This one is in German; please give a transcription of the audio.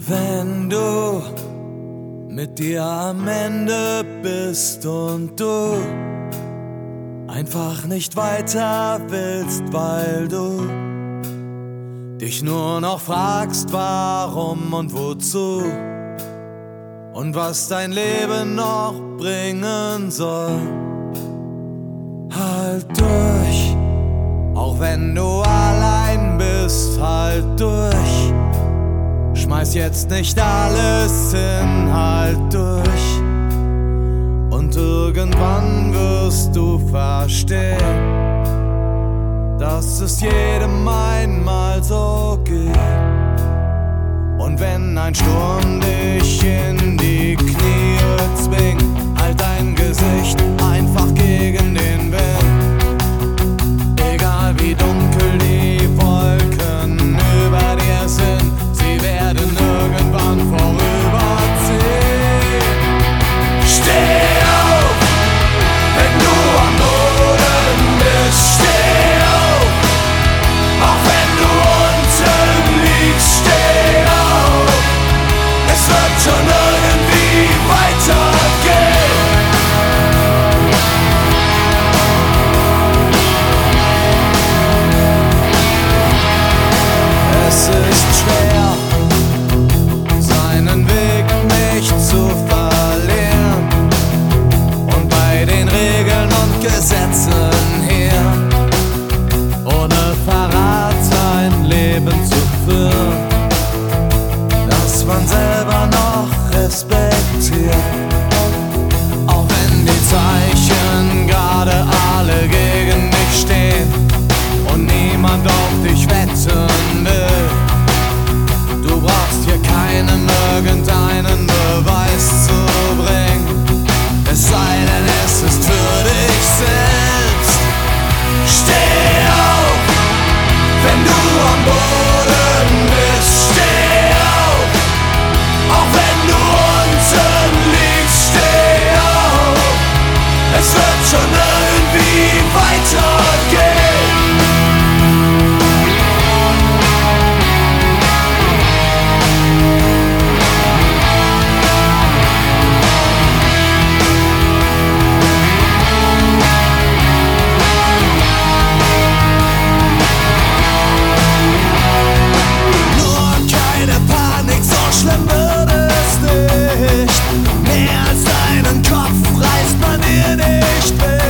Wenn du mit dir am Ende bist und du einfach nicht weiter willst, weil du dich nur noch fragst, warum und wozu und was dein Leben noch bringen soll. Halt durch, auch wenn du allein bist, halt durch. Schmeiß jetzt nicht alles hin, halt durch. Und irgendwann wirst du verstehen, dass es jedem einmal so geht. Und wenn ein Sturm dich in die Knie zwingt, halt dein Gesicht einfach gegen den Wind. Egal wie dunkel die Wolken über dir sind, sie werden irgendwann vorüberziehen. Steh auf, wenn du am Boden bist, steh auf, auch wenn du unten liegst, steh auf, es wird schon irgendwie weitergehen. Es ist schwer, seinen Weg nicht zu verlieren und bei den Regeln und Gesetzen hier ohne Verrat ein Leben zu führen, das man selber noch respektiert. Auch wenn die Zeichen gerade alle gegen dich stehen und niemand auf dich wetten will. Du brauchst hier keinem irgendeinen Beweis zu bringen, es sei denn, es ist für dich selbst. Steh auf, wenn du am Boden bist, steh auf, auch wenn du unten liegst, steh auf, es wird schon irgendwie weitergehen. Schlimm wird es nicht, mehr als deinen Kopf reißt man dir nicht weg.